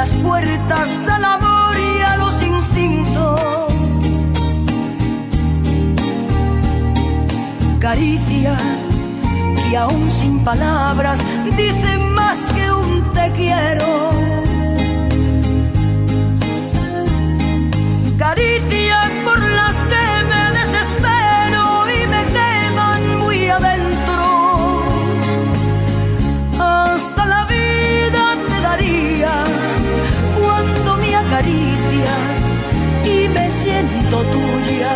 las puertas al amor y a los instintos. Caricias que aún sin palabras dicen más que un te quiero. Caricias por las que me desespero y me queman muy adentro. Hasta la vida te daría cuando me acaricias y me siento tuya.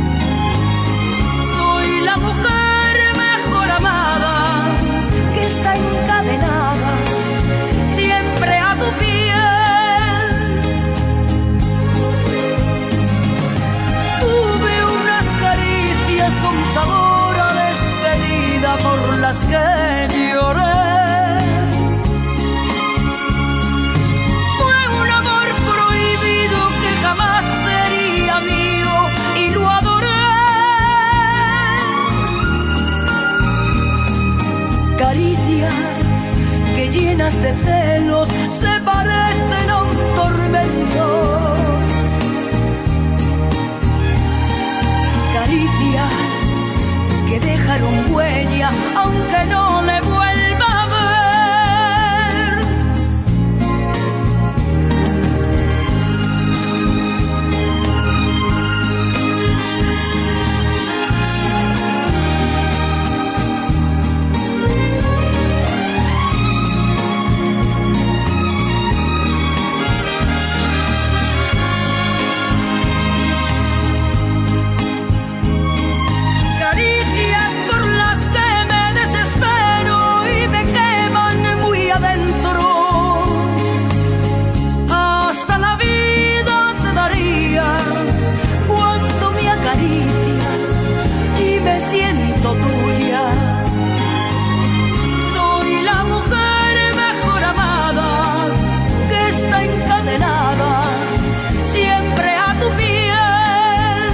Soy la mujer mejor amada que está encadenada siempre a tu piel. Con sabor a despedida por las que lloré. Fue un amor prohibido que jamás sería mío y lo adoré. Caricias que llenas de celos se parecen a un tormento. Caricias que dejaron huella aunque no le vuelva a ver. Siento tuya. Soy la mujer mejor amada que está encadenada siempre a tu piel.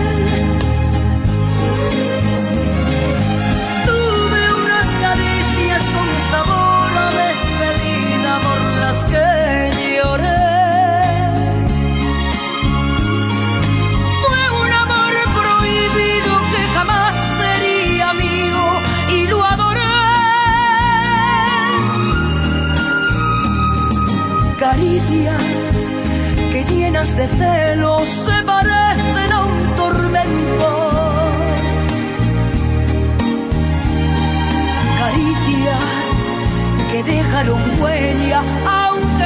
Tuve unas caricias con sabor a despedida por las que lloré. Caricias que llenas de celos se parecen a un tormento. Caricias que dejaron huella aunque